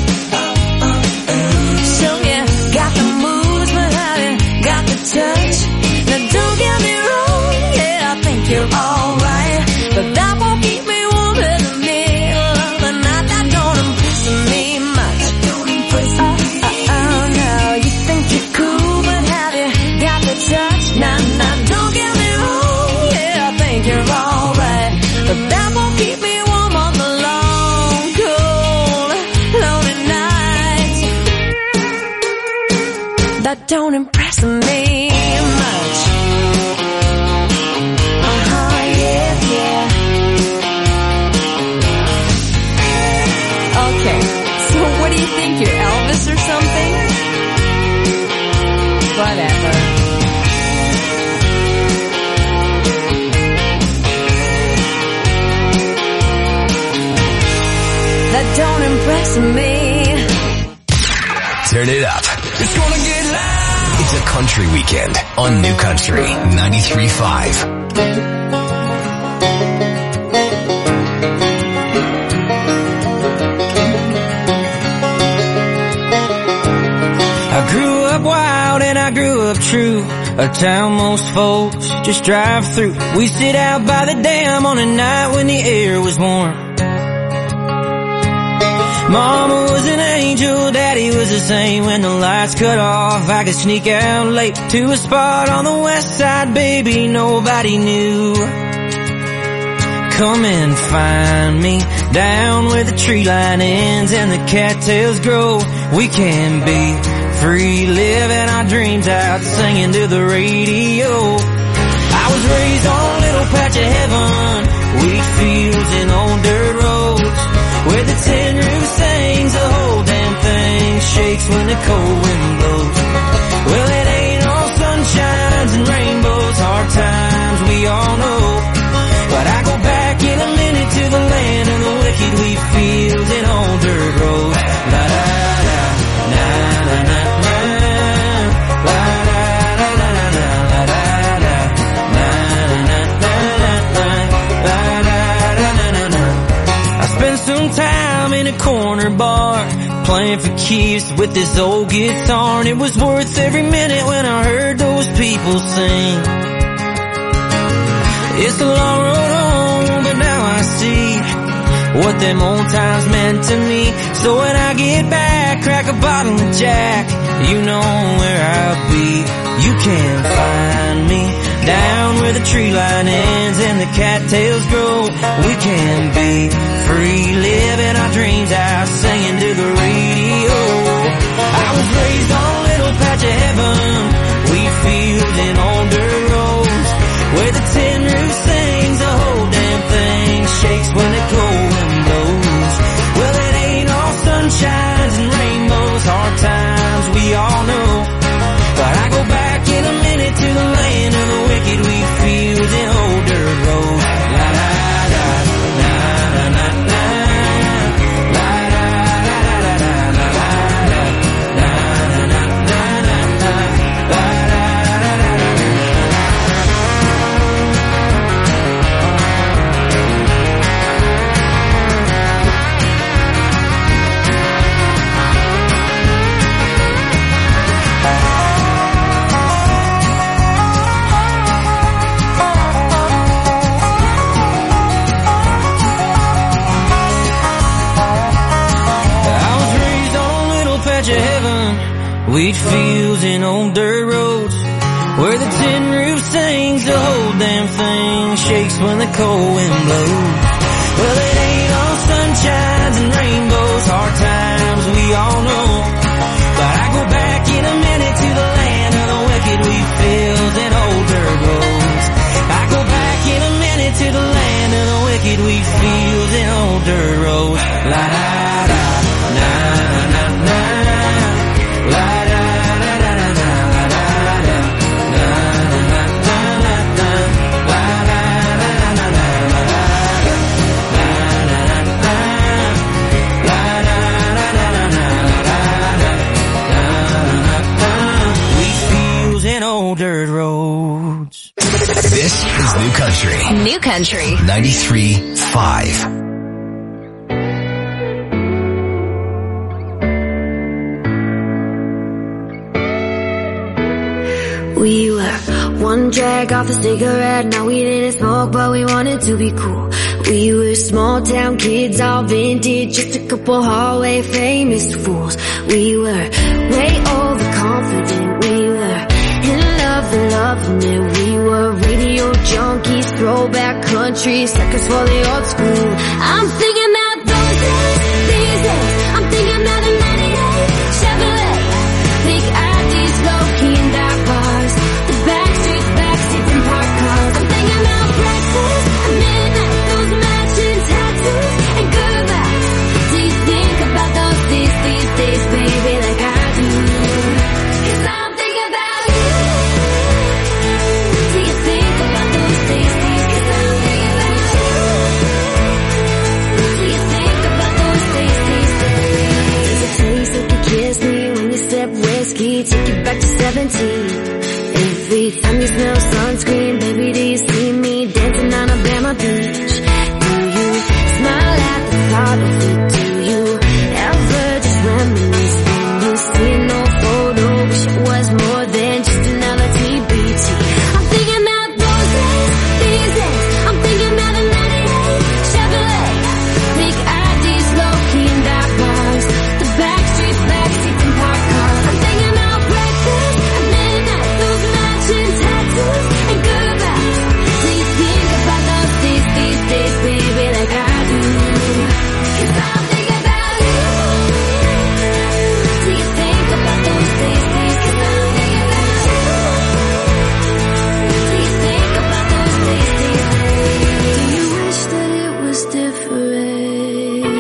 So you got the moves, but have you got the touch? Now don't get me wrong, yeah, I think you're alright, but that won't keep me warm in the middle of the night. That don't impress me much. Oh, oh, oh, no, you think you're cool, but have you got the touch? Now, now, don't get me wrong, yeah, I think you're alright, but that won't keep me warm on the long, cold, lonely nights. That don't impress me much. Okay, so what do you think, you're Elvis or something? Whatever. That don't impress me. Turn it up. It's gonna get loud. It's a country weekend on New Country ninety-three point five. I grew up wild and I grew up true, a town most folks just drive through. We sit out by the dam on a night when the air was warm. Mama was an angel, Daddy was the same. When the lights cut off, I could sneak out late to a spot on the west side, baby, nobody knew. Come and find me down where the tree line ends and the cattails grow. We can be free, living our dreams out, singing to the radio. I was raised on a little patch of heaven, wheat fields and old dirt roads, where the tin roof sings, the whole damn thing shakes when the cold wind blows. Well, it ain't all sunshines and rainbows, hard times we all know, but I go back in a minute to the land of the wicked wheat fields and old dirt roads. La da da, na na na na, la da da da da, la da da, na na na na na, la da da da da. I spent some time in a corner bar playing for keeps with this old guitar, and it was worth every minute when I heard those people sing. It's a long road home, but now I see what them old times meant to me. So when I get back, crack a bottle of Jack, you know where I'll be. You can find me down where the tree line ends and the cattails grow. We can be free, living our dreams out, singing to the radio. Wheat fields and old dirt roads, where the tin roof sings, the whole damn thing shakes when the cold wind blows. Well, it ain't all sunshines and rainbows, hard times we all know. But I go back in a minute to the land of the wicked, wheat fields and old dirt roads. I go back in a minute to the land of the wicked, wheat fields and old dirt roads. La da da, na na na, la da da da da da, la da da, na na na na na, la da da da da da, la da da, na na na, la da da da da da, la da da, wheat fields and old dirt roads. This is New Country. New Country. ninety-three point five. We were one drag off a cigarette, now we didn't smoke, but we wanted to be cool. We were small town kids, all vintage, just a couple hallway famous fools. We were way overconfident, we were in love and loving it. We were radio junkies, throwback country, suckers for the old school. I'm thinking about those days, these days. I'm thinking about the ninety-eight Chevrolet, big I Ds, low-key and dark bars, the back streets, back seats and parked cars. I'm thinking about breakfast at midnight, those matching tattoos and goodbyes. Do you think about those days, these days, baby, like I do? 'Cause I'm thinking about you. Do you think about those days, these? 'Cause I'm thinking about you. Do you think about those days, these days? Does it taste like you kissed me when you sip whiskey? Take you back to seventeen. Every time you smell sunscreen, baby, do you see me dancing on Alabama Beach? Do you smile at the thought of it? Do you ever just reminisce when you see no photo? Wish it was more than just another T B T. I'm thinking about those days, these days. I'm thinking about a ninety-eight Chevrolet, big I Ds, low-key and dark bars, the back streets, back seats and parked cars. I'm thinking about breakfast at midnight, those matching tattoos and goodbyes. Do you think about those days, these days, baby, like I do? 'Cause I'm thinking about you. Do you think about those days, these? 'Cause I'm thinking about you. Do you think about those days, these days? Do you wish that it was different?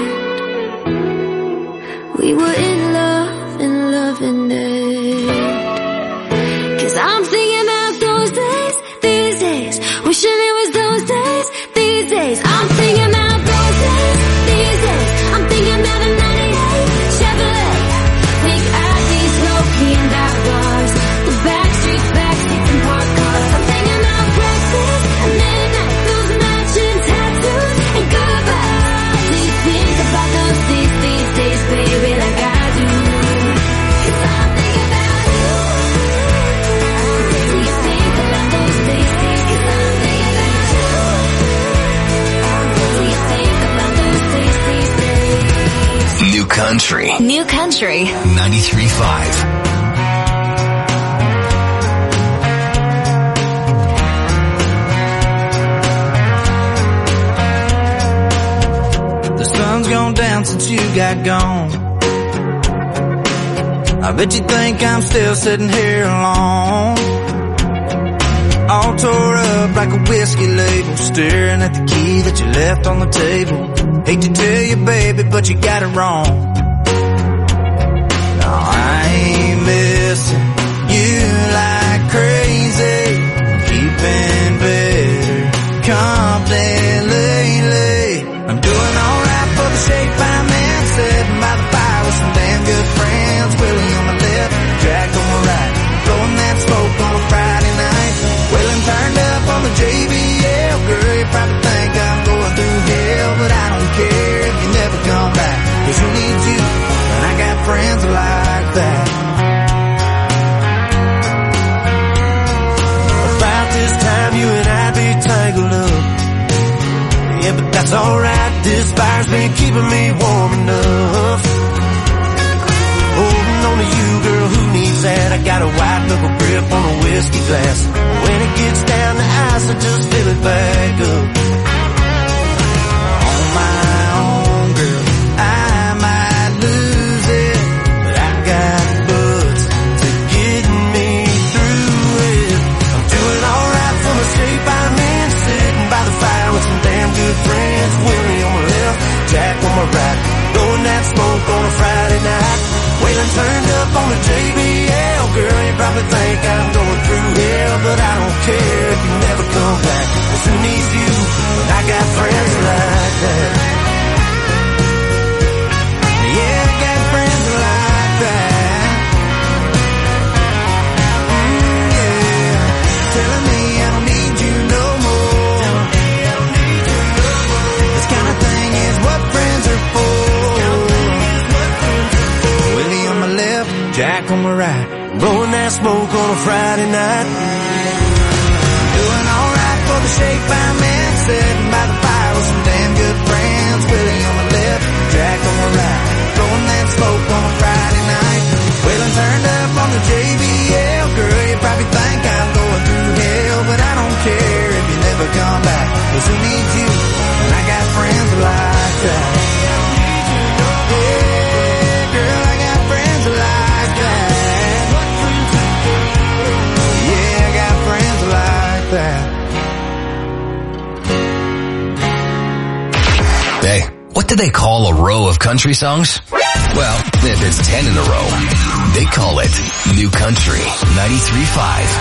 We were in love and loving it. 'Cause I'm thinking about those days, these days. Wishing it was those days, these days. I'm thinking about those days, these days. I'm thinking about a ninety-eight Chevrolet, big I Ds, low-key and dark bars, the back streets, back seats and parked cars. I'm thinking about breakfast at midnight, those matching tattoos and goodbyes. Do you think about those days, these days, baby, like I do? 'Cause I'm thinking about you. Do you think about those days, these? 'Cause I'm thinking about you. Do you think about those days, these days? New Country. New Country. ninety-three point five. The sun's gone down since you got gone. I bet you think I'm still sitting here alone, all tore up like a whiskey label, staring at the key that you left on the table. Hate to tell you, baby, but you got it wrong. No, I ain't missing you like crazy, keeping better company lately. I'm doing alright for the shape I'm in, sitting by the fire with some damn good friends. Willie on my left, Jack on my right, blowing that smoke on a Friday night. Willing turned up on the J B L. Girl, you probably think I'm going through hell, but I don't care if you never come back. 'Cause who needs you when I got friends like that? About this time you and I be tangled up. Yeah, but that's alright, this fire's been keeping me warm enough. Holding on to you, girl, who needs that? I got a white knuckle grip on a whiskey glass. When it gets down to ice, I just fill it back up. On my own, girl, I might lose it, but I got boots to get me through it. I'm doing alright from a straight by man, sitting by the fire with some damn good friends. Willie on my left, Jack on my right, blowing that smoke on a Friday night. Waylon turned up on the J B L. Girl, you probably think I'm going through hell, but I don't care if you never come back. 'Cause who needs you when I got friends like that? Yeah, I got friends like that. Mm, yeah, telling me I don't need you no more. This kind of thing is what friends are for. Willie on my left, Jack on my right, blowing that smoke on a Friday night. Doing alright for the shake by man, sitting by the fire with some damn good friends. Willie on my left, Jack on my right, blowing that smoke on a Friday night. Waylon turned up on the J B L. Girl, you probably think I'm going through hell, but I don't care if you never come back. 'Cause who needs you when I got friends like that? Hey, what do they call a row of country songs? Well, if it's ten in a row, they call it New Country ninety-three point five.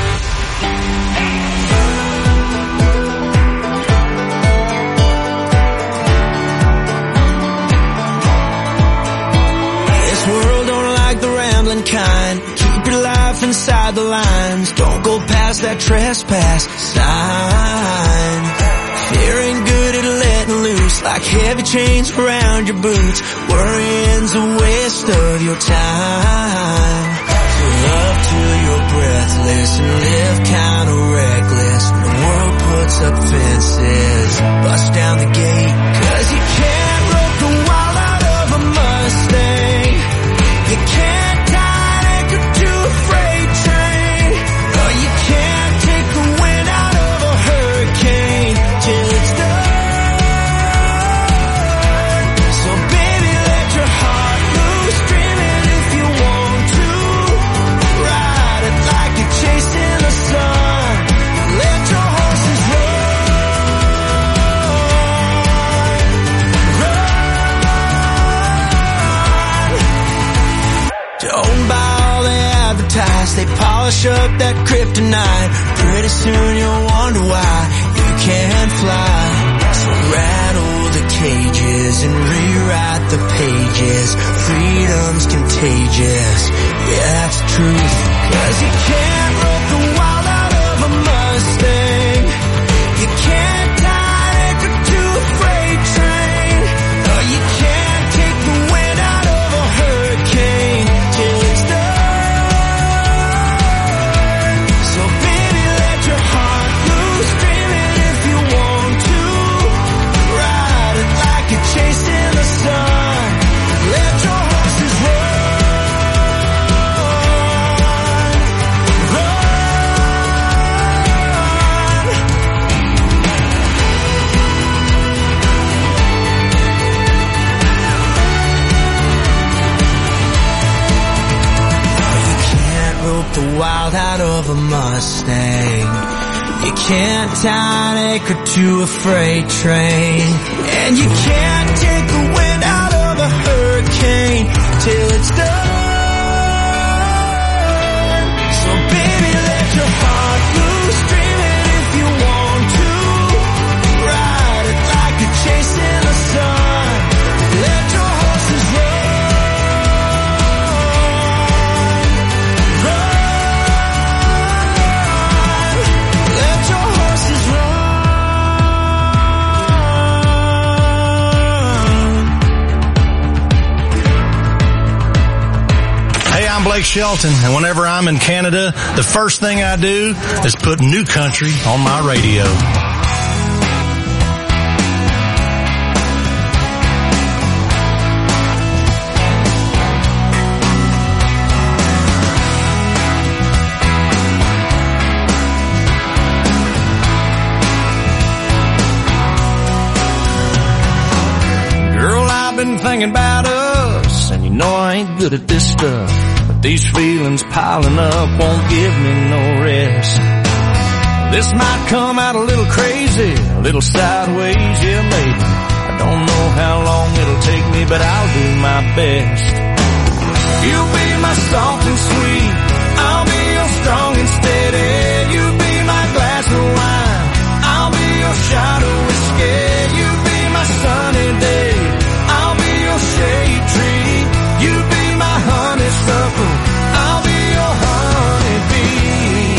This world don't like the rambling kind. Keep your life inside the lines. Don't go past that trespass sign. Fear ain't good at letting loose, like heavy chains around your boots. Worrying's a waste of your time. So love till you're breathless and live kinda reckless. When the world puts up fences, bust down the gate. 'Cause you can't rope the wild out of a Mustang. You can't tie an anchor to a freight train. Or you can't take the wind out of a hurricane till it's done. So baby, let your heart loose, dream it if you want to. Ride it like you're chasing the sun. Let your horses run. Run. Don't buy all they advertise. They polish up that kryptonite. Pretty soon you'll wonder why you can't fly. So rattle the cages and rewrite the pages. Freedom's contagious, yeah, that's the truth. 'Cause you can't rope the wild out of a Mustang. You can't tie an anchor to a freight train. Or you can't take the wind out of a hurricane till it's done. So baby, let your heart loose, dream it if you want to. Ride it like you're chasing the sun. Let your horses run. You can't rope the wild out of a Mustang. You can't tie an anchor to a freight train. And you can't take the wind out of a hurricane till it's done. So baby, let your heart loose, dream it if you want to. Ride it like you're chasing the sun. Let your horses run. Run. Let your horses run. Hey, I'm Blake Shelton, and whenever I'm in Canada, the first thing I do is put New Country on my radio. singing about us, and you know I ain't good at this stuff, but these feelings piling up won't give me no rest. This might come out a little crazy, a little sideways, yeah maybe. I don't know how long it'll take me, but I'll do my best. You'll be my soft and sweet, I'll be your strong and steady. You be my glass of wine, I'll be your shot of whiskey. You be my sunny day, I'll be your shade tree. You be my honeysuckle, I'll be your honeybee.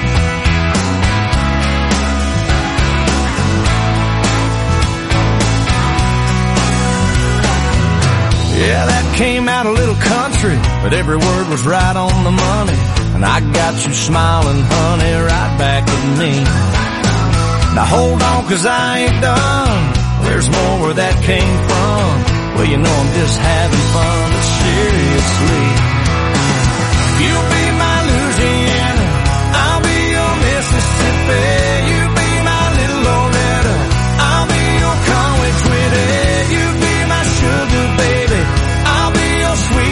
Yeah, that came out a little country, but every word was right on the money. And I got you smiling, honey, right back at me. Now hold on, 'cause I ain't done. There's more where that came from. Well, you know I'm just having fun, but seriously,